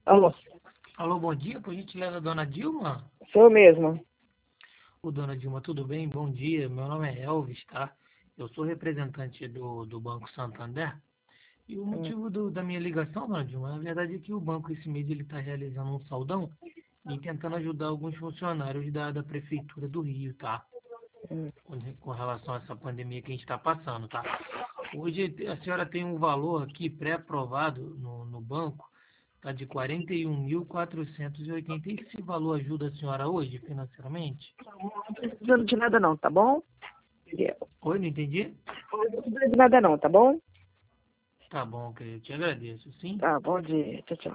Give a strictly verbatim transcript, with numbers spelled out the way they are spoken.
Alô, Alô, bom dia, por gentileza, dona Dilma? sou eu mesma. Ô, dona Dilma, tudo bem? Bom dia, meu nome é Elvis, tá? Eu sou representante do, do Banco Santander. E o Hum, motivo do- da minha ligação, dona Dilma, na verdade é que o banco esse mês ele está realizando um saldão e tentando ajudar alguns funcionários da, da Prefeitura do Rio, tá? hum. Com, com relação a essa pandemia que a gente está passando, tá? Hoje a senhora tem um valor aqui pré-aprovado no, no banco, tá de quarenta e um mil quatrocentos e oitenta. Esse valor ajuda a senhora hoje financeiramente? Não precisando de nada não, tá bom? Oi, não entendi? Não precisa de nada não, tá bom? Tá bom, ok, eu te agradeço, sim? Tá, bom dia. Tchau, tchau.